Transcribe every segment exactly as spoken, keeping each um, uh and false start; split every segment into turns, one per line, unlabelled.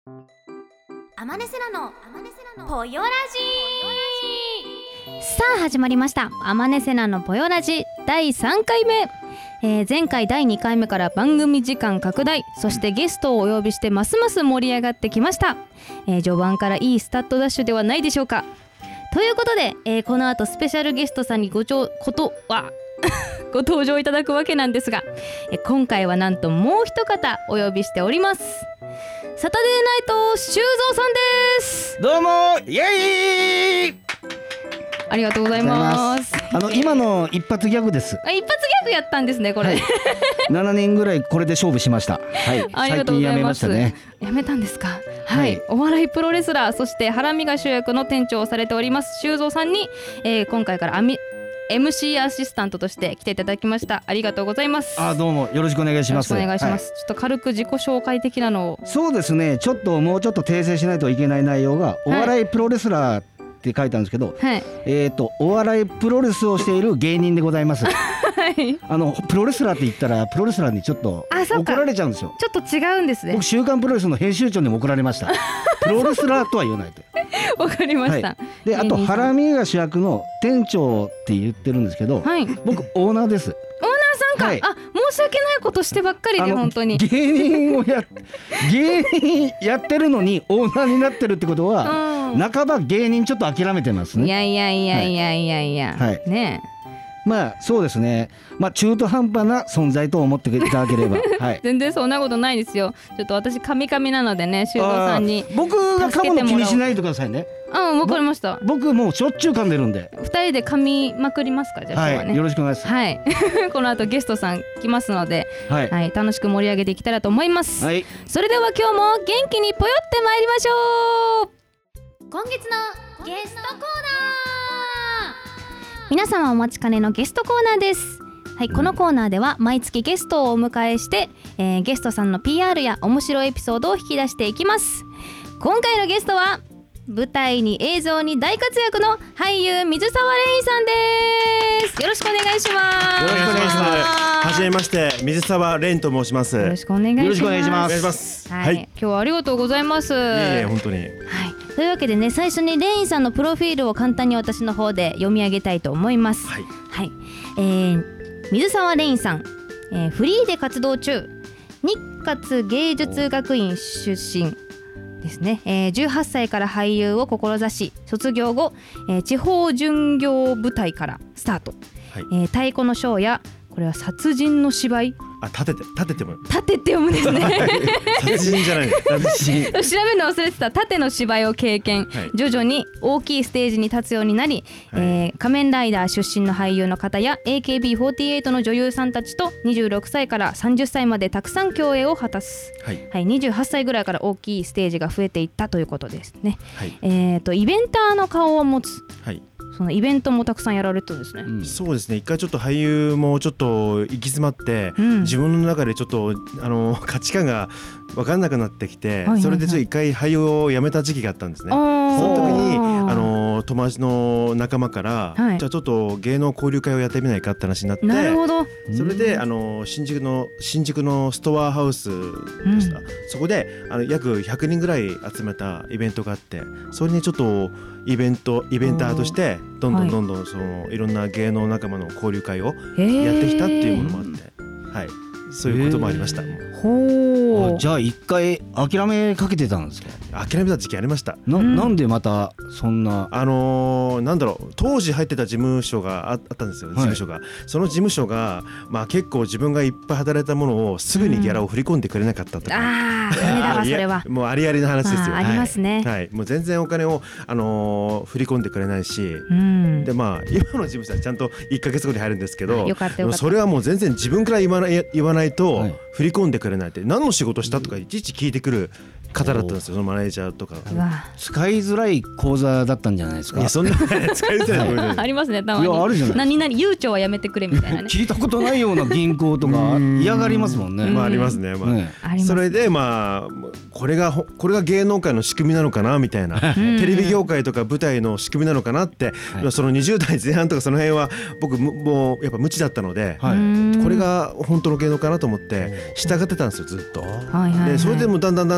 アマネセラのポヨラジ。さあ始まりました、アマネセナのポヨラジだいさんかいめ、えー、前回だいにかいめから番組時間拡大、そしてゲストをお呼びしてますます盛り上がってきました、えー、序盤からいいスタートダッシュではないでしょうか。ということで、えー、この後スペシャルゲストさんにごちょことはご登場いただくわけなんですが、えー、今回はなんともう一方お呼びしております。サタデーナイト修造さんです。
どうもイエーイ。
ありがとうございます。
あの今の一発ギャグです。
あ、一発ギャグやったんですねこれ、はい、
ななねんぐらいこれで勝負しました、はい、最近やめましたね。
やめたんですか。はい、はい、お笑いプロレスラー、そしてハラミが主役の店長をされております修造さんに、えー、今回からアミエムシー アシスタントとして来ていただきました。ありがとうございます。
あ、どうもよろしくお願いします。
よろしくお願いします、
はい、
ちょっと軽く自己紹介的なのを。
そうですね、ちょっともうちょっと訂正しないといけない内容が、お笑いプロレスラーって書いたんですけど、はい、えーとお笑いプロレスをしている芸人でございます。はい、あのプロレスラーって言ったらプロレスラーにちょっと怒られちゃうんですよ。
ちょっと違うんですね。
僕週刊プロレスの編集長にも怒られました。プロレスラーとは言わないと。
わかりました、はい、
であとハラミが主役の店長って言ってるんですけど、はい、僕オーナーです。
オーナーさんか、はい、あ、申し訳ないことしてばっかりで本当に
芸人をや芸人やってるのにオーナーになってるってことは、うん、半ば芸人ちょっと諦めてますね。
いやいやいやいやいやいや、はい、ねえ、
まあそうですね、まあ中途半端な存在と思っていただければ、はい、
全然そんなことないですよ。ちょっと私カミカミなのでね、修造さんに
僕が噛むの気にしないでくださいね。
うん、わかりました。
僕もうしょっちゅう噛んでるんで、
二人で噛みまくりますか。じゃあ今日はね、
はい、よろしくお願いします。
はいこの後ゲストさん来ますので、はいはい、楽しく盛り上げていけたらと思います、はい、それでは今日も元気にぽよってまいりましょう。今月のゲストコーナー、皆様お待ちかねのゲストコーナーです。はい、このコーナーでは毎月ゲストをお迎えして、えー、ゲストさんの ピーアール や面白いエピソードを引き出していきます。今回のゲストは舞台に映像に大活躍の俳優水沢レインさんです。よろしくお願いします。
よろしくお願いします。はじめまして、水沢レインと申します。
よろしくお願いします。
よろしくお願いします。
お願いします。
はい、はい、今日はありがとうございます。い
えいえ、本当に。はい。
というわけでね、最初にレインさんのプロフィールを簡単に私の方で読み上げたいと思います。はい。はい。えー、水沢レインさん、えー、フリーで活動中、日活芸術学院出身ですね、えー、じゅうはっさいから俳優を志し、卒業後、えー、地方巡業舞台からスタート、はい、えー、太鼓のショーや、これは殺人の芝居、
あ、立てて立てても
立てて読むんですね。
殺人じゃない殺人
調べるの忘れてた。縦の芝居を経験、はい、徐々に大きいステージに立つようになり、はい、えー、仮面ライダー出身の俳優の方や エーケービーフォーティーエイト の女優さんたちとにじゅうろくさいからさんじゅっさいまでたくさん共演を果たす、はいはい、にじゅうはっさいぐらいから大きいステージが増えていったということですね、はい、えーとイベンターの顔を持つ、はい、そのイベントもたくさんやられてるんですね、
うん、そうですね。一回ちょっと俳優もちょっと行き詰まって、うん、自分の中でちょっとあの価値観が分かんなくなってきて、はいはいはい、それでちょっと一回俳優を辞めた時期があったんですね。その時にあの友達の仲間から、はい、じゃあちょっと芸能交流会をやってみないかって話になって、
なるほど。
それであの新宿の新宿のストアハウスでした、うん、そこであの約ひゃくにんぐらい集めたイベントがあって、それにちょっとイベントイベンターとしてどんどんどんどんそのいろんな芸能仲間の交流会をやってきたっていうものもあって、はい、そういうこともありました。
ほう。じゃあ一回諦めかけてたんですか。
諦めた時期ありました。
な, なんでまたそんな
あのー、なんだろう、当時入ってた事務所が あ, あったんですよ、事務所が、はい、その事務所が、まあ、結構自分がいっぱい働いたものをすぐにギャラを振り込んでくれなかったとか、うん、
ああ、ダメだわそれは。
もうありありな話ですよ、
まあ、ありますね、
はいはい、もう全然お金を、あのー、振り込んでくれないし、うん、でまあ今の事務所はちゃんといっかげつごに入るんですけど、
よかったよかった。
それはもう全然自分から言わない、言わないと振り込んでくれないって、何の仕事したとかいちいち聞いてくる方だったんですよ、そのマネージャーとか。
使いづらい口座だったんじゃないですか。
いや、そんな使いづらい、はい、
ありますね、たまに。
いや、あるじゃない。
何々悠長はやめてくれみたいなね。
聞いたことないような銀行とか嫌がりますもんね。
まあありますね、まあね、それでまあこれがこれが芸能界の仕組みなのかなみたいな、テレビ業界とか舞台の仕組みなのかなって、はい、そのにじゅうだいぜん半とかその辺は僕もうやっぱ無知だったので、はい、これが本当の芸能かなと思って従ってたんですよ、ずっと。はいはいはい、でそれでもだんだんだんだんちょっと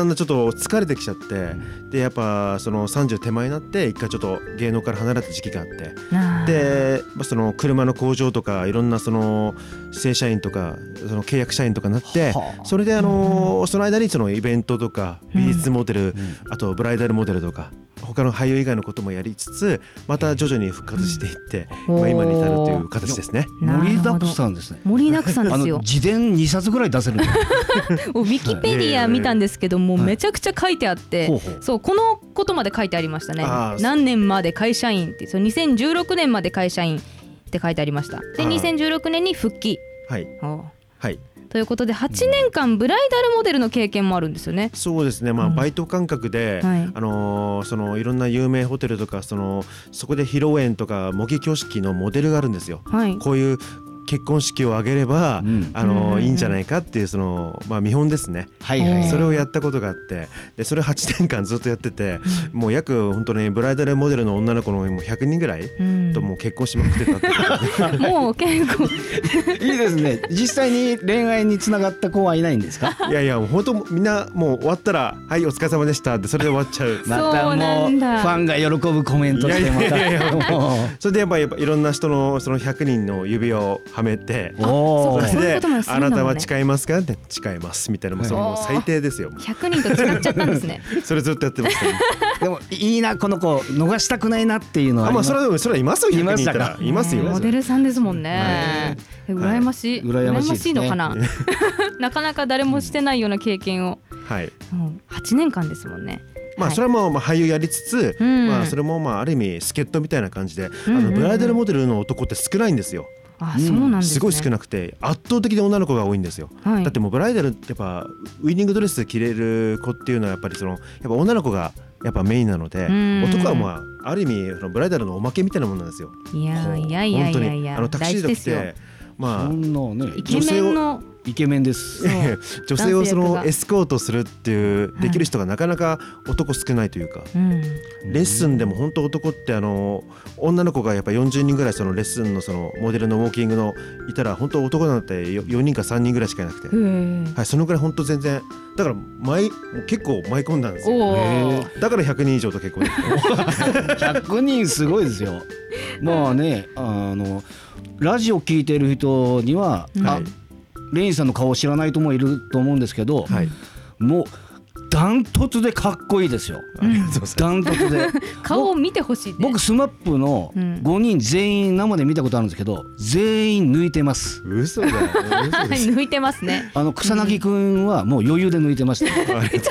と疲れてきちゃって、でやっぱそのさんじゅう手前になって一回ちょっと芸能から離れた時期があって、で、まあ、その車の工場とかいろんなその正社員とかその契約社員とかになって、それであのその間にそのイベントとか美術モデル、あとブライダルモデルとか他の俳優以外のこともやりつつ、また徐々に復活していって、まあ、今に至るという形ですね。
盛りだくさんですね。
盛りだくさんですよ。
自伝にさつぐらい出せるの
ウィキペディア見たんですけども、めちゃくちゃ書いてあって、はい、そうこのことまで書いてありましたね。何年まで会社員って、そうにせんじゅうろくねんまで会社員って書いてありました。でにせんじゅうろくねんに復帰、
はいはい、
ということではちねんかんブライダルモデルの経験もあるんですよね。
そうですね、まあ、バイト感覚で、うん、はい、あのー、そのいろんな有名ホテルとか そのそこで披露宴とか模擬挙式のモデルがあるんですよ、はい、こういう結婚式を挙げれば、うん、あのいいんじゃないかっていうその、まあ、見本ですね、はいはい、それをやったことがあって、でそれをはちねんかんずっとやってて、うん、もう約本当にブライダルモデルの女の子のもうひゃくにんぐらいともう結婚しまくってたって
もう結構
いいですね。実際に恋愛につながった子はいないんですか？
いやいや、もう本当みんなもう終わったらはいお疲れ様でしたってそれで終わっちゃう
またもうファンが喜ぶコメントしてまた、いやいやいや
それでやっぱりいろんな人のそのひゃくにんの指輪をはめて、それであなたは誓いますかって誓いますみたいな、もうその最低ですよ。
ひゃくにんと誓っちゃったんですね
それずっとやってましたね
でもいいな、この子逃したくないなっていうのはあ、
まあ、それはそれはいますよ。ひゃくにんいたらいますよ。
モデルさんですもんね、はい、羨ましい、はい、羨ましいですね、羨ましいのかななかなか誰もしてないような経験を、はい、もうはちねんかんですもんね。
まあ、それもまあ俳優やりつつ、はい、まあ、それもまあある意味助っ人みたいな感じで、うんうんうん、あのブライダルモデルの男って少ないんですよ。
あ、そうなんですね。
すごい少なくて圧倒的に女の子が多いんですよ、はい、だってもうブライダルってやっぱウイニングドレス着れる子っていうのはやっぱりそのやっぱ女の子がやっぱメインなので、男はまあある意味そのブライダルのおまけみたいなものなんですよ。
いやいやいやいやいや、
あのタクシード着て、まあ、
そんなね、
イケメンの
イケメンです
女性をそのエスコートするっていうできる人がなかなか男少ないというか、はい、レッスンでも本当男ってあの女の子がやっぱよんじゅうにんぐらいそのレッスンのそのモデルのウォーキングのいたら本当男なんてよにんかさんにんぐらいしかいなくて、はい、そのぐらい本当全然だから舞結構舞い込んだんですよ。だからひゃくにん以上と結構ひ
ゃくにんすごいですよ。まあね、あのラジオ聞いてる人には、うん、あレインさんの顔を知らない人もいると思うんですけど、はい、もうダントツでかっこいいですよ、うん、ダントツで
顔を見てほしい、ね、
僕スマップのごにん全員生で見たことあるんですけど、全員抜いてます。
嘘だよ
抜いてますね。
あの草薙くんはもう余裕で抜いてました、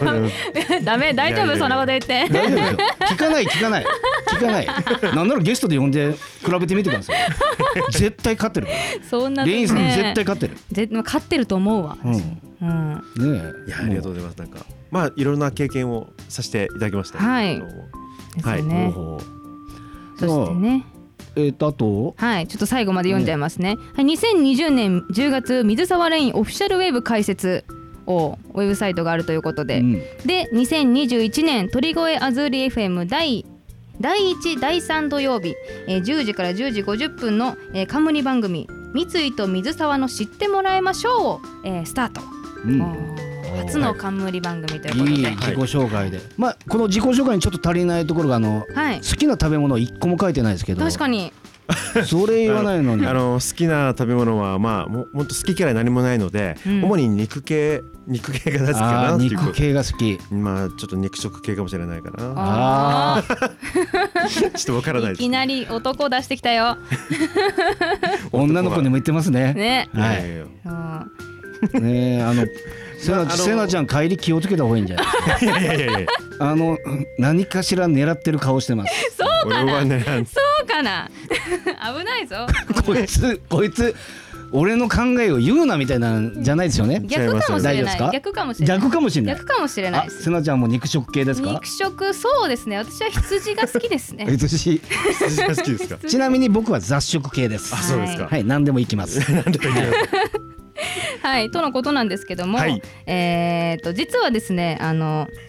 うん、ダメ、大丈夫、そんなこと言って
大丈夫ですよ。聞かない聞かない聞かないなんならゲストで呼んで比べてみてください絶対勝ってるから。
そんな、ね、
レインさん絶対勝ってる、
絶勝ってると思うわ、うん
うん、ねえ、いやありがとうございます。なんかまあいろんな経験をさせていただきました、
はい、
はい、
ね、そしてね、
えー、とあと
はいちょっと最後まで読んじゃいますね、はい、にせんにじゅうねんじゅうがつ水沢レインオフィシャルウェブ開設をウェブサイトがあるということで、うん、でにせんにじゅういちねん鳥越アズーリ エフエム 第第いちだいさん土曜日、えー、じゅうじからじゅうじごじゅっぷんの、えー、冠番組三井と水沢の知ってもらいましょうを、えー、スタート、うん、初の冠番組ということで、いい
自己紹介で、はい、まあ、この自己紹介にちょっと足りないところがあの、はい、好きな食べ物いっこも書いてないですけど、
確かに
それ言わないのに
あの好きな食べ物はまあももっと好き嫌い何もないので、うん、主に肉系肉系が大好きかなっていう。
肉系が好き、
まあちょっと肉食系かもしれないかな。
あ
ちょっとわからないです。
いきなり男出してきたよ
女の子にも言ってますね。
ね、
はい、ねえ、あのせなちゃん帰り気をつけた方がいいんじゃない。いやいやいやいや、あの何かしら狙ってる顔してます。
そうかな、そうかな危ないぞ
こいつこいつ俺の考えを言うなみたいなんじゃないですよね。
逆かもしれない。逆かもしれない。
逆かもしれない。
逆かもしれないです。
せなちゃんも肉食系ですか？
肉食、そうですね。私は羊が好きですね。
羊
羊が好きですか？
ちなみに僕は雑食系です。
あ、そうですか。
はい、何でもいきます。
何でもいきます。
はい、とのことなんですけども、はい、えーと実はですね、あの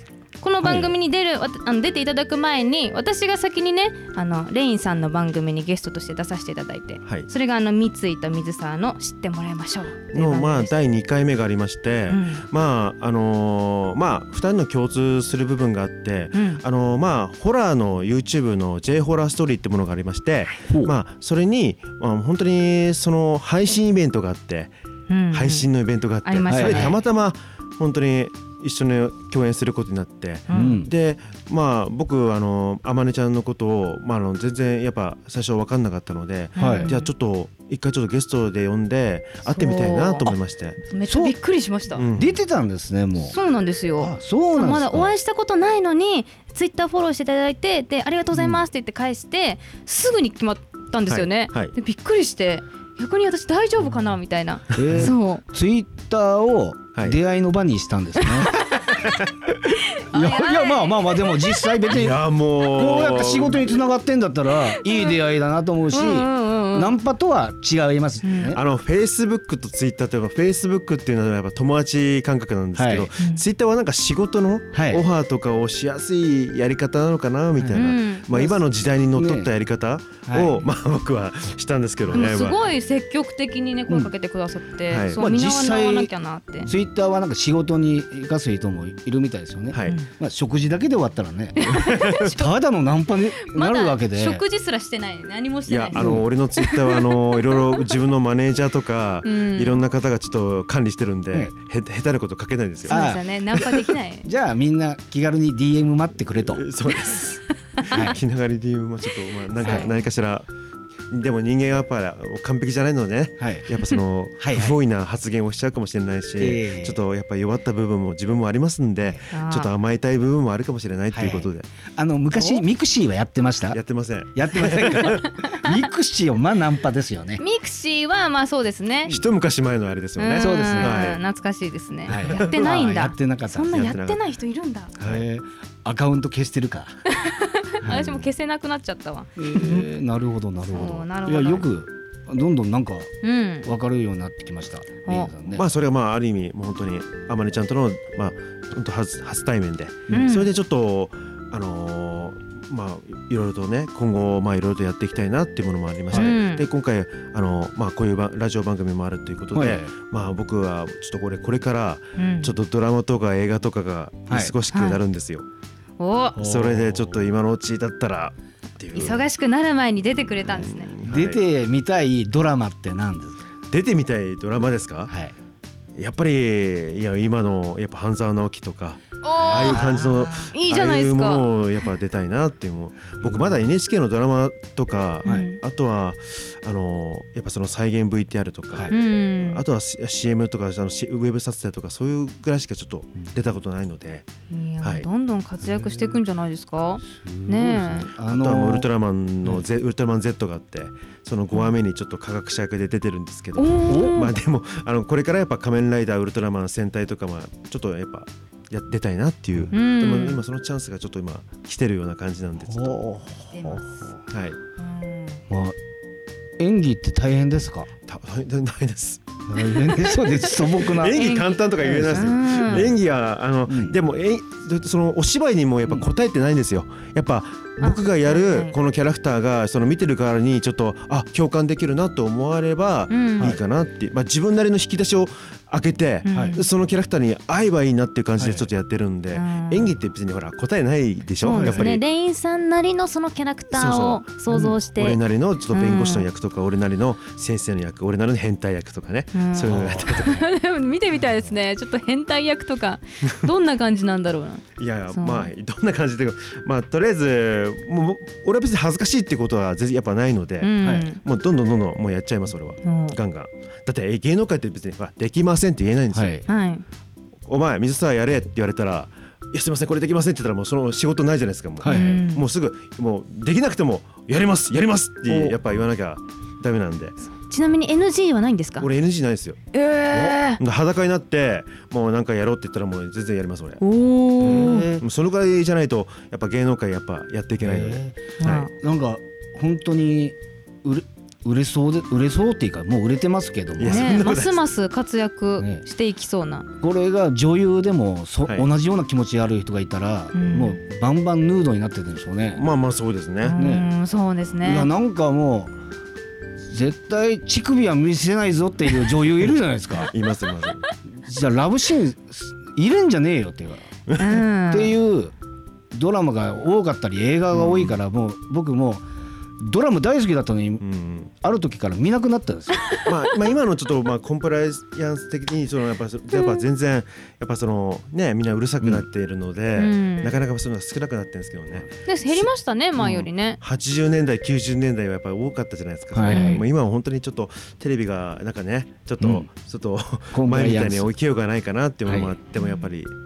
この番組に出る、はい、あの出ていただく前に私が先にねあのレインさんの番組にゲストとして出させていただいて、はい、それがあの三井と水沢の知ってもらいましょう
の、まあ、だいにかいめがありまして、うん、まああのー、まあふたりの共通する部分があって、うん、あのー、まあホラーの YouTube の J ホラーストーリーってものがありまして、まあそれに、まあ、本当にその配信イベントがあって、うん、配信のイベントがあって、うん、それでたまたま本当に一緒に共演することになって、うん、でまあ僕あのあまねちゃんのことを、まあ、あの全然やっぱ最初分かんなかったので、はい、じゃあちょっと一回ちょっとゲストで呼んで会ってみたいなと思いまして、
めっちゃびっくりしました、
うん、出てたんですね。もう
そうなんですよ。
あ、そうなんですか。
まだお会いしたことないのにツイッターフォローしていただいて、でありがとうございますって言って返して、うん、すぐに決まったんですよね、はいはい、でびっくりして逆に私大丈夫かなみたいな、えー、そう
ツイッターを出会いの場にしたんですね、はい、いやいやまあまあまあでも実際別にこうやって仕事につながってんだったらいい出会いだなと思うし、ナンパとは違いますね、
うん、あのフェイスブックとツイッターというかフェイスブックっていうのはやっぱ友達感覚なんですけど、はい、ツイッターはなんか仕事のオファーとかをしやすいやり方なのかなみたいな、はい、まあ、今の時代にのっとったやり方を、ね、まあ僕はしたんですけどね、
すごい積極的にね声かけてくださって、うん、はい、そう、まあ、見習わなきゃなって。
ツイッターはなんか仕事に生かす人もいるみたいですよね、はい、まあ、食事だけで終わったらねただのナンパになるわけで、
ま、食事すらしてない、何もしてない。
いや、あの俺のツイッターはあのいろいろ自分のマネージャーとか、うん、いろんな方がちょっと管理してるんで、うん、へ下手なこと書けないんですよ。
そうですよね、ナンパできない
じゃあみんな気軽に ディーエム 待ってくれと。
そうです、はい、気長に ディーエム もちょっと、まあ、なんか、はい、何かしらでも人間はやっぱ完璧じゃないのでね、はい、やっぱその不本意な発言をしちゃうかもしれないし、はいはい、ちょっとやっぱ弱った部分も自分もありますんで、ちょっと甘えたい部分もあるかもしれないということで、はい、
あの昔ミクシーはやってました？
やってません。
やってませんかミクシーはまあナンパですよね。
ミクシーはまあそうですね、
一昔前のあれですよね。
そうですね、
はい、懐かしいですね、はい、やってないんだ。
やってなかった。
そんなやってない人いるんだ。
はい、アカウント消してるか
私も消せなくなっちゃったわ、
えー、なるほどなるほど。なるほど。いやよくどんどんなんか分かるようになってきました、
うんね、まあそれはまあある意味もう本当にあまねちゃんとの、まあ、本当 初, 初対面で、うん、それでちょっとあのー、まあいろいろとね今後まあいろいろとやっていきたいなっていうものもありまして、うん、で今回あの、まあ、こういうラジオ番組もあるということで、はい、まあ僕はちょっとこれこれからちょっとドラマとか映画とかが忙しくなるんですよ、はい、おそれでちょっと今のうちだったらっていう。
忙しくなる前に出てくれたんですね、
はい、出てみたいドラマって何ですか？
出てみたいドラマですか？はい、やっぱりいや今のやっぱ半沢直樹とかああいう感じの
いいじゃないですか。
ああいうものをやっぱ出たいなっていう。僕まだ エヌエイチケー のドラマとか、はい、あとはあのやっぱその再現 ブイティーアール とか、はい、あとは シーエム とかあのウェブ撮影とかそういうぐらいしかちょっと出たことないので、
いや、はい、どんどん活躍していくんじゃないですかね。
えあとはもうウルトラマンの、ゼ、ウルトラマン Z があってそのごわめにちょっと科学者役で出てるんですけど、まあでもあのこれからやっぱ仮面ライダーウルトラマン戦隊とかもちょっとやっぱや出たいなっていう、うん、でも今そのチャンスがちょっと今来てるような感じなんでちょっと
来てます。
はい、
まあ、演技って大変ですか？
大変ないです
そうです。素朴な
演技簡単とか言えないですよ、うん、演技はあの、うん、でもえそのお芝居にもやっぱ答えてないんですよ。やっぱ僕がやるこのキャラクターがその見てるからにちょっとあ共感できるなと思わればいいかなっていう、うん、まあ、自分なりの引き出しを開けて、うん、そのキャラクターに合えばいいなっていう感じでちょっとやってるんで、はい、演技って別にほら答えないでしょ、
ね、
やっぱり
レインさんなりのそのキャラクターを想像して、
うん、俺なりのちょっと弁護士の役とか、うん、俺なりの先生の役、俺なりの変態役とかね、うん、そういうのをやったりとか
でも見てみたいですね。ちょっと変態役とかどんな感じなんだろうな。
いやいや、まあどんな感じで、まあとりあえずもう俺は別に恥ずかしいってことは全然やっぱないので、うん、はい、もうどんどんどんどんもうやっちゃいます。俺は、うん、ガンガン。だって芸能界って別にできませんって言えないんですよ、はい、お前水沢やれって言われたら、いやすいませんこれできませんって言ったらもうその仕事ないじゃないですか。もう、はい、もうすぐもうできなくてもやりますやりますってやっぱ言わなきゃダメなんで。
ちなみに エヌジー はないんですか？
俺 エヌジー ないですよ。えー、裸になってもうなんかやろうって言ったらもう全然やります俺。おー、もうそのぐらいじゃないとやっぱ芸能界やっぱやっていけないので、
えー、はい、なんか本当にうれ売れそうで売れそうっていうかもう売れてますけども、
ね、ますます活躍していきそうな、ね、
これが女優でもそ、はい、同じような気持ちある人がいたら、うん、もうバンバンヌードになってるんでしょうね。
まあまあそうですね。
ね、うんそうですね。
いやなんかもう絶対乳首は見せないぞっていう女優いるじゃないですか。
いますいます。
じゃあラブシーン入れんじゃねえよっていうか、うん、っていうドラマが多かったり映画が多いから、うん、もう僕もドラマ大好きだったのに、うん、ある時から見なくなったんですよ。
まあ、まあ今のちょっとまあコンプライアンス的にそのやっぱやっぱ全然やっぱそのねみんなうるさくなっているので、うん、なかなかそういうのが少なくなってるんですけどね。
で減りましたね前よりね、
うん、はちじゅうねんだいきゅうじゅうねんだいはやっぱり多かったじゃないですか、はいはい、もう今は本当にちょっとテレビがなんかねちょっと、うん、ちょっと前みたいに勢いがないかなっていうのもあってもやっぱり、はい、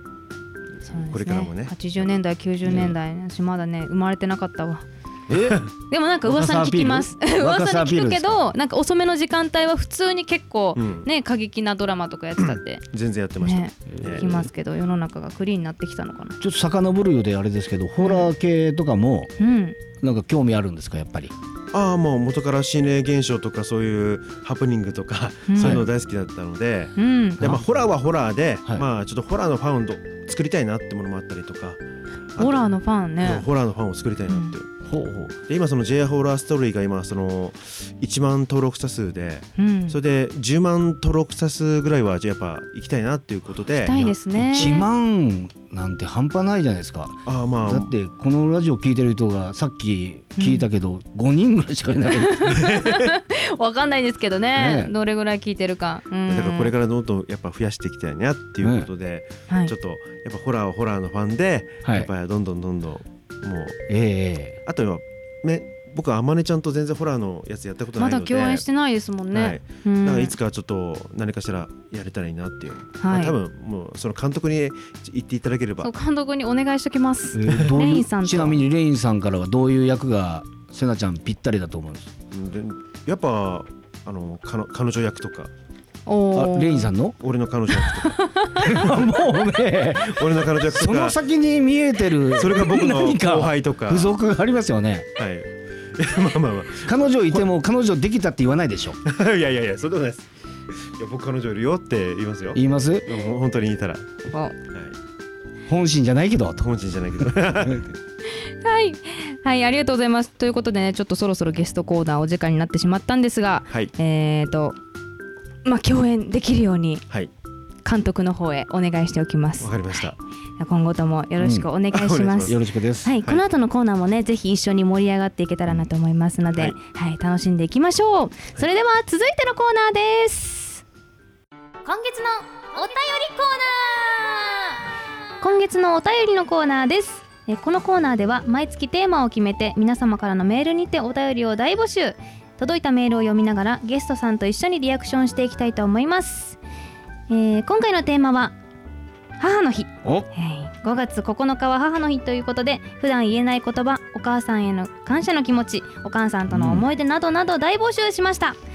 これからもね
はちじゅうねんだいきゅうじゅうねんだい、ね、私まだね生まれてなかったわ。えでもなんか噂に聞きます噂に聞くけどなんか遅めの時間帯は普通に結構ね、うん、過激なドラマとかやってたって、
うん、全然やってました、ね、
聞きますけど世の中がクリーンになってきたのかな。
ちょっと遡るようであれですけどホラー系とかもなんか興味あるんですかやっぱり。
ああもう元から心霊現象とかそういうハプニングとか、うん、そういうの大好きだったので、うん、でまあホラーはホラーで、はい、まあちょっとホラーのファンを作りたいなってものもあったりとか。
ホラーのファンね。
ホラーのファンを作りたいなって、うん
ほうほう
で今その J ホラーストーリーが今そのいちまん登録者数で、うん、それでじゅうまん登録者数ぐらいはじゃあやっぱ行きたいなっていうことで。
行きたいですね。
いちまんなんて半端ないじゃないですか。
あ、まあ、
だってこのラジオ聞いてる人がさっき聞いたけど、うん、ごにんぐらいしかいない
わかんないですけど ね, ねどれぐらい聞いてるか、うん、
だからこれからどんどんやっぱ増やしていきたいなっていうことで、ね、ちょっとやっぱホラーはホラーのファンで、はい、やっぱりどんどんどんどんもう、えー、あとはね、僕はあまねちゃんと全然ホラーのやつやったことないので
まだ共演してないですもんね、はいうん、
だからいつかちょっと何かしらやれたらいいなっていう、はいまあ、多分もうその監督に言っていただければ。
そう監督にお願いしときます、
えー、レインさんと。ちなみにレインさんからはどういう役がセナちゃんぴったりだと思うんです。
でやっぱあの彼女役とか
あレインさんの
俺の彼女役とか
もうね
俺の彼女役とか
その先に見えてる
それが僕の後輩とか
付属がありますよね。
はいまあまあまあ
彼女いても彼女できたって言わないでしょ
いやいやいやそんなことないです。いや僕彼女いるよって言いますよ。
言います？
本当に言ったら、
はい、
本心じゃないけど
本心じゃないけど
はいはいありがとうございます。ということでねちょっとそろそろゲストコーナーお時間になってしまったんですが、はい、えーとまあ共演できるように監督の方へお願いしておきます。
わかりました。
今後ともよろしくお願いします。うん、
よろしくです。
はい、この後のコーナーもね、ぜひ一緒に盛り上がっていけたらなと思いますので、はい、はい、楽しんでいきましょう。それでは続いてのコーナーです。今月のお便りコーナー。今月のお便りのコーナーです。えこのコーナーでは毎月テーマを決めて皆様からのメールにてお便りを大募集。届いたメールを読みながらゲストさんと一緒にリアクションしていきたいと思います。えー、今回のテーマは母の日。お、ごがつここのかは母の日ということで普段言えない言葉、お母さんへの感謝の気持ち、お母さんとの思い出などなど大募集しました。うん、はい、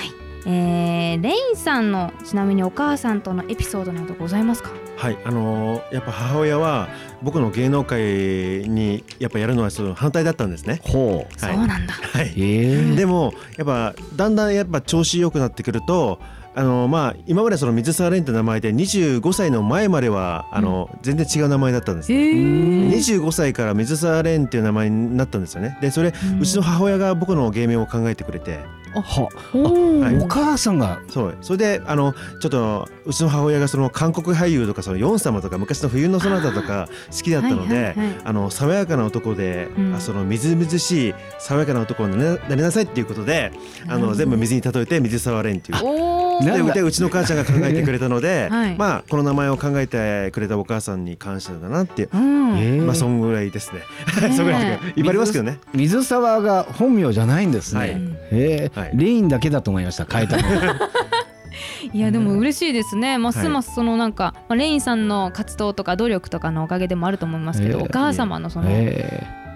えー、レインさんのちなみにお母さんとのエピソードなどございますか？
はい、あのー、やっぱ母親は僕の芸能界にやっぱやるのはその反対だったんですね。
ほ
う、はい、そうなんだ。
はい、でもやっぱだんだんやっぱ調子良くなってくるとあのまあ、今までその水沢蓮って名前でにじゅうごさいの前まではあの、うん、全然違う名前だったんです。にじゅうごさいから水沢蓮っていう名前になったんですよね。でそれ、うん、うちの母親が僕の芸名を考えてくれて、
あはお、はい、お母さんが
そうそれであのちょっとうちの母親がその韓国俳優とかそのヨン様とか昔の冬のソナタとか好きだったので、はいはいはい、あの爽やかな男で、うん、あそのみずみずしい爽やかな男になりなさいっていうことであの全部水に例えて水沢蓮っていうでうちの母ちゃんが考えてくれたので、はい、まあこの名前を考えてくれたお母さんに感謝だなっていう、うん、まあそんぐらいですね。そんぐらい威張りますけどね。
水沢が本名じゃないんですね。はい、へー、はい、レインだけだと思いました変えたの。
いやでも嬉しいですね。ますますそのなんか、まあ、レインさんの活動とか努力とかのおかげでもあると思いますけど、お母様のその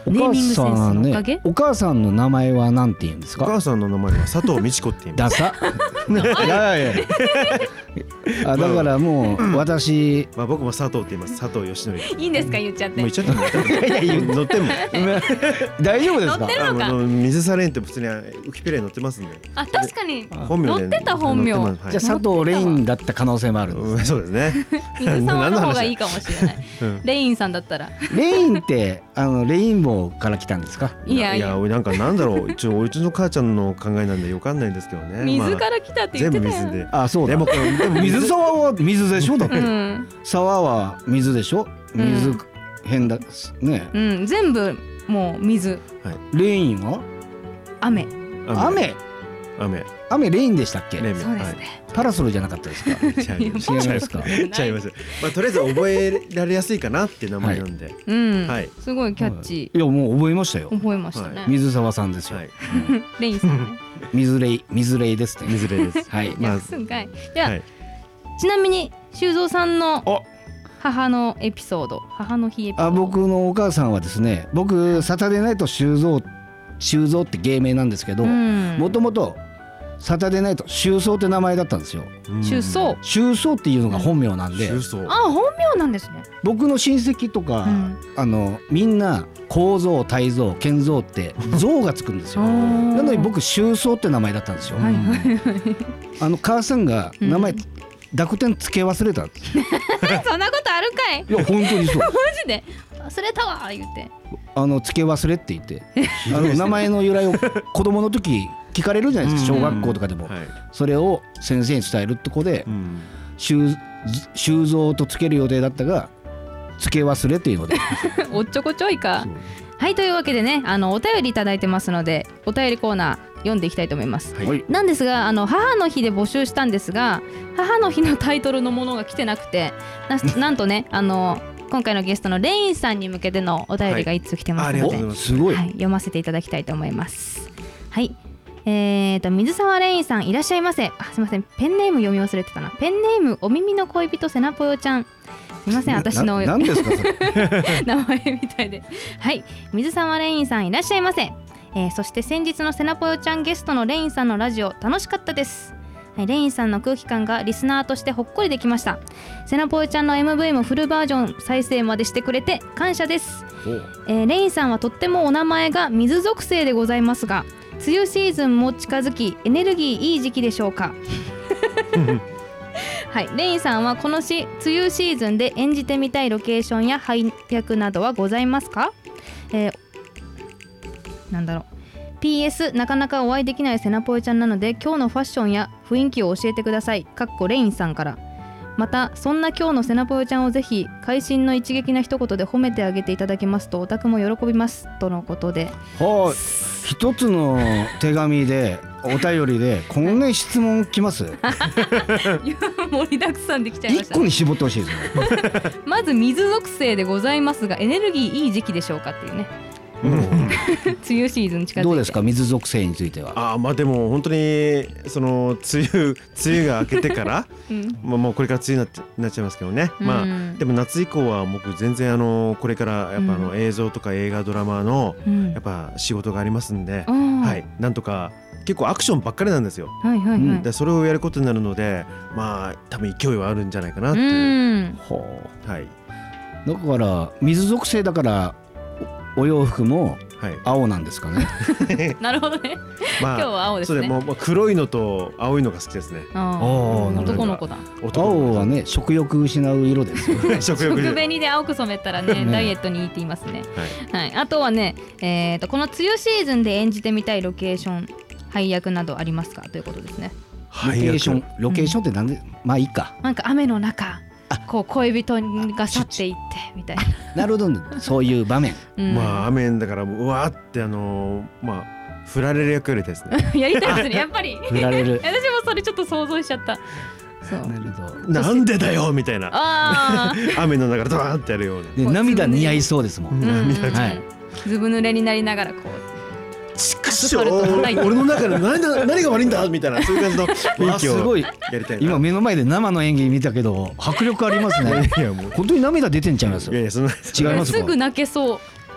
お母さんね、お母さんの名前はなんて言うんですか？
お母さんの名前は佐藤美智子って言います。
ダサいやいやあだからもう私、
まあ僕も佐藤って言います。佐藤義則。
いいんですか言っちゃって。
もう言っちゃっても乗っても
大丈夫ですか？
乗ってるのか。
水沢レインって普通にウキペディに載ってますんで。
あ確かに
本名
載ってた本名。じゃ
あ佐藤レインだった可能性もある。
そうですね。
水沢の方がいいかもしれない。レインさんだったら。
レインってあのレインボーから来たんですか？
いやいやなんかなんだろう。一応うちの母ちゃんの考えなんでよかんないんですけどね。
水から来たって言ってたよ。
全部水で。
あそうだ。でも水沢は水でしょだって。沢は水でしょ。水変だね。
うん全部もう水。
レインは？雨。雨。
雨。
雨レインでしたっけ？
そうですね。
パラソルじゃなかったですか？違いますか？
違います。まあとりあえず覚えられやすいかなっていう名前なんで。
うん。はい。すごいキャッチ
ー。いやもう覚えましたよ。
覚えましたね。
水沢さんですよ。
レインさんね。
水レイ水レイですね。
水レイです。
はい。
まあすんかい。じゃあちなみに修造さんの母のエピソード、母の日エピソード。
あ僕のお母さんはですね、僕サタデーナイト修造修造って芸名なんですけど、もともとサタデーナイト修造って名前だったんですよ。
修造
修造っていうのが本名なんで、
あ本名なんですね。
僕の親戚とか、うん、あのみんな構造泰造健造って造がつくんですよ。なので僕修造って名前だったんですよ。あの母さんが名前、うん、濁点つけ忘れたんです。
そんなことあるかい？
いや本当にそう。
マジで忘れたわ言って。
あのつけ忘れって言ってあの名前の由来を子供の時聞かれるじゃないですか、小学校とかでも、はい、それを先生に伝えるって子で、うん、修造とつける予定だったがつけ忘れっていうので
おっちょこちょいか。はいというわけでね、あのお便りいただいてますのでお便りコーナー読んでいきたいと思います、はい、なんですがあの母の日で募集したんですが母の日のタイトルのものが来てなくて な, なんとねあの今回のゲストのレインさんに向けてのお便りがいつつ来てますので、はい
すごい、
はい、読ませていただきたいと思います。はいえーと水沢レインさんいらっしゃいませ。あすいませんペンネーム読み忘れてたな。ペンネームお耳の恋人セナポヨちゃん、すみません私の
何ですかそ
れ名前みたいで。はい水沢レインさんいらっしゃいませ、えー、そして先日のセナポヨちゃんゲストのレインさんのラジオ楽しかったです。レインさんの空気感がリスナーとしてほっこりできました。セナポヨちゃんの エムブイ もフルバージョン再生までしてくれて感謝です、えー、レインさんはとってもお名前が水属性でございますが梅雨シーズンも近づきエネルギーいい時期でしょうかはい、レインさんはこのし梅雨シーズンで演じてみたいロケーションや配役などはございますか？えー、なんだろうピーエス なかなかお会いできないセナポヨちゃんなので今日のファッションや雰囲気を教えてください。かっこレインさんから。またそんな今日のセナポヨちゃんをぜひ会心の一撃な一言で褒めてあげていただけますとオタクも喜びますとのことで、
はい、一つの手紙でお便りでこんな質問来ますいや
盛りだくさんできちゃいました。
一個に絞ってほしいですね
まず水属性でございますがエネルギーいい時期でしょうかっていうねうん、梅雨シーズン近づいて
どうですか水属性については。
あまあでも本当にその梅雨梅雨が明けてから、うん、まあもうこれから梅雨になっちゃ、なっちゃいますけどね、うん、まあでも夏以降は僕全然あのこれからやっぱあの映像とか映画ドラマのやっぱ仕事がありますんで、うん、はいなんとか結構アクションばっかりなんですよ、
はいはいはいうん、
でそれをやることになるのでまあ多分勢いはあるんじゃないかなっていう、うんはい、
だから水属性だからお洋服も青なんですかね、
はい、なるほどね、まあ、今日は青ですね。
それもう黒いのと青いのが好きですね。
あ男の子だ。
青はね食欲失う色ですよね
食紅で青く染めたら ね, ねダイエットにいいって言いますね、はいはい、あとはね、えー、とこの梅雨シーズンで演じてみたいロケーション配役などありますかということですね。
ロケーションロケーションってなんで、うん、まあいいか
なんか雨の中こう恋人が去っていってみたいな
なるほどそういう場面、
うん、まあ雨だからうわーってあのー、まあ振られる役よりですね
やりたいですねやっぱり
振られる
私もそれちょっと想像しちゃった。
そうなるほど
なんでだよみたいなあ雨の中でドワーってやるような、
ね、涙似合いそうですもん、うん、
涙、
はい、ずぶ濡れになりながらこう
ちくしょう俺の中で 何, 何が悪いんだみたいなそういう感じの雰囲気をやりたいな。
今目の前で生の演技見たけど迫力ありますねいやもう本当に涙出てんちゃいます。
いやいやそんな
違いますか。
すぐ泣けそう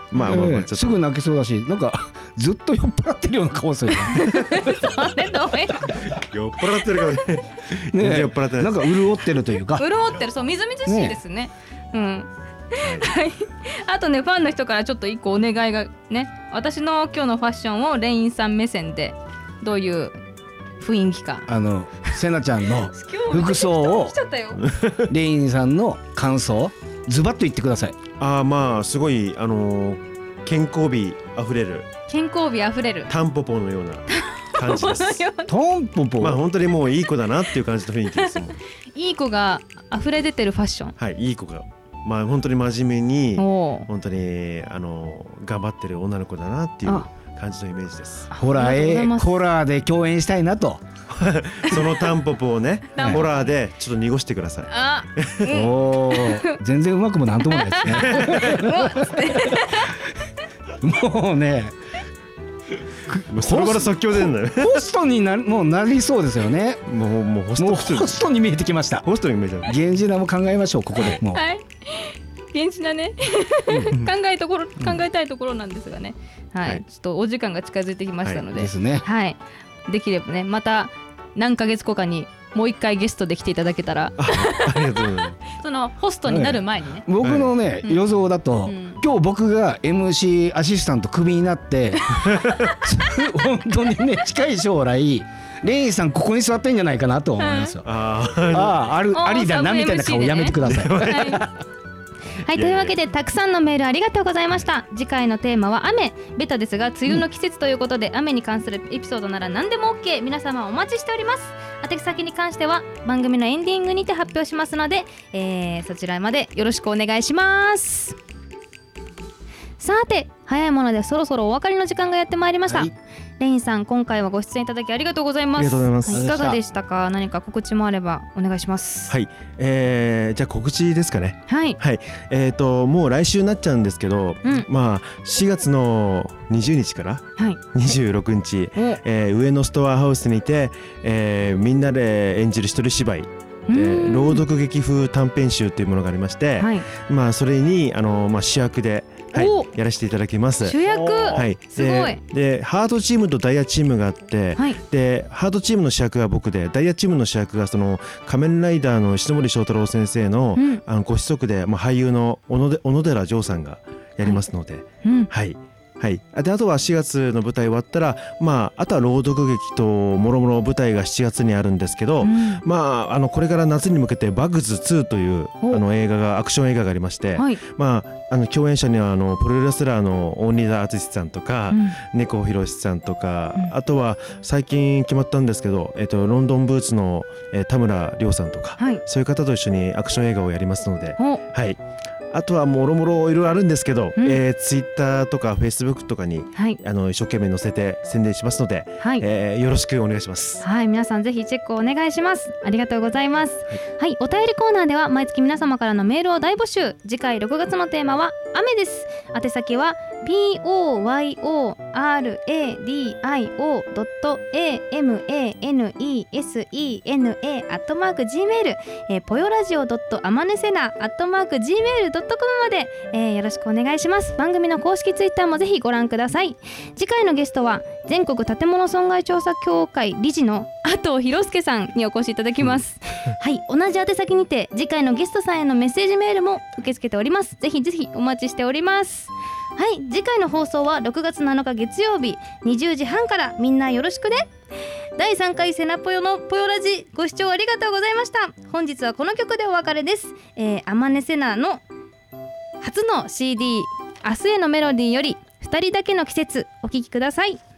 まあまあまあちょっと
すぐ泣きそうだし、なんかずっと酔っ払ってるような顔するよね
それどうや
酔っ払ってるからね全然酔っ払ってない
なんか潤ってるというか
潤ってる、そうみずみずしいですね。うんはい、あとねファンの人からちょっと一個お願いがね、私の今日のファッションをレインさん目線でどういう雰囲気か、
あのせなちゃんの服装をレインさんの感想ズバッと言ってください。
ああまあすごいあのー、健康美あふれる
健康美あふれる
タンポポのような感じです
タンポポ
まあ本当にもういい子だなっていう感じの雰囲気ですもん
いい子が溢れ出てるファッション、
はいいい子がまあ本当に真面目に
お
本当にあの頑張ってる女の子だなっていう感じのイメージです。
ホラーへホラーで共演したいなと
そのタンポポをねホラーでちょっと濁してください。
あ、
うん、お全然うまくもなんともないですねもうね
それから即興でんだよ
ホストになもうなりそうですよね。
もうもうホスト
もうホストに見えてきました。
ホストに見えてる。
源氏名も考えましょうここでもう。
はい。源氏名ね考えところ考えたいところなんですがね。はい。はい、ちょっとお時間が近づいてきましたので。はい、
ですね。
はい。できればねまた何ヶ月後かにもう一回ゲストで来ていただけたら。
ありがとうございます。
そのホストになる前にね。はい、
僕のね、うん、予想だと、うん、今日僕が エムシー アシスタントクビになって本当にね近い将来レインさんここに座ってんじゃないかなと思いますよ。
あ
ああるありだなみたいな顔やめてください。
はい、というわけでたくさんのメールありがとうございました。次回のテーマは雨。ベタですが梅雨の季節ということで、うん、雨に関するエピソードなら何でも OK。 皆様お待ちしております。宛先に関しては番組のエンディングにて発表しますので、えー、そちらまでよろしくお願いします。さて早いものでそろそろお別れの時間がやってまいりました。はい、レインさん今回はご出演いただきありがとうございます。
ありがとうございます。
はい、いかがでしたか。何か告知もあればお願いします。
はい、えー、じゃあ告知ですかね。
はい、
はい、えーともう来週になっちゃうんですけど、うん、まあしがつのにじゅうにちからにじゅうろくにち、はい、えー、上野ストアハウスにて、えー、みんなで演じる一人芝居で朗読劇風短編集というものがありまして、はい、まあそれにあの、まあ、主役で、はい、やらせていただきます。
主役、
はい、
すごい。
で、でハートチームとダイヤチームがあって、はい、でハートチームの主役が僕でダイヤチームの主役がその仮面ライダーの石森章太郎先生 の,、うん、あのご子息で、まあ、俳優の小野で小野寺丈さんがやりますので、はい、うんはいはい、であとはしがつの舞台終わったら、まあ、あとは朗読劇ともろもろ舞台がしちがつにあるんですけど、うん、まあ、あのこれから夏に向けてバグズツーというあの映画がアクション映画がありまして、はい、まあ、あの共演者にはあのプロレスラーの大仁田敦さんとか、うん、猫ひろしさんとか、うん、あとは最近決まったんですけど、えっと、ロンドンブーツの、えー、田村亮さんとか、はい、そういう方と一緒にアクション映画をやりますので、はい、あとはもろもろいろいろあるんですけど、うん、えー、ツイッターとかフェイスブックとかに、はい、あの一生懸命載せて宣伝しますので、はい、えー、よろしくお願いします。
はい、皆さんぜひチェックお願いします。ありがとうございます。はい、はい、お便りコーナーでは毎月皆様からのメールを大募集。次回ろくがつのテーマは雨です。宛先は ピーオーワイオーアールエーディーアイオードットエーエムエーエヌイーエスイーエヌエーアットマークジーメール、えー、ぽよラジオドットアマネセナアットマークジーメールドットコムまで、えー、よろしくお願いします。番組の公式ツイッターもぜひご覧ください。次回のゲストは全国建物損害調査協会理事の阿藤博介さんにお越しいただきます。はい、同じ宛先にて次回のゲストさんへのメッセージメールも受け付けております。ぜひぜひお待ちしております。はい、次回の放送はろくがつなのか月曜日にじゅうじはんから。みんなよろしくね。だいさんかいセナぽよのぽよラジ、ご視聴ありがとうございました。本日はこの曲でお別れです。えー、アマネセナの初の シーディー 明日へのメロディーよりふたりだけの季節お聴きください。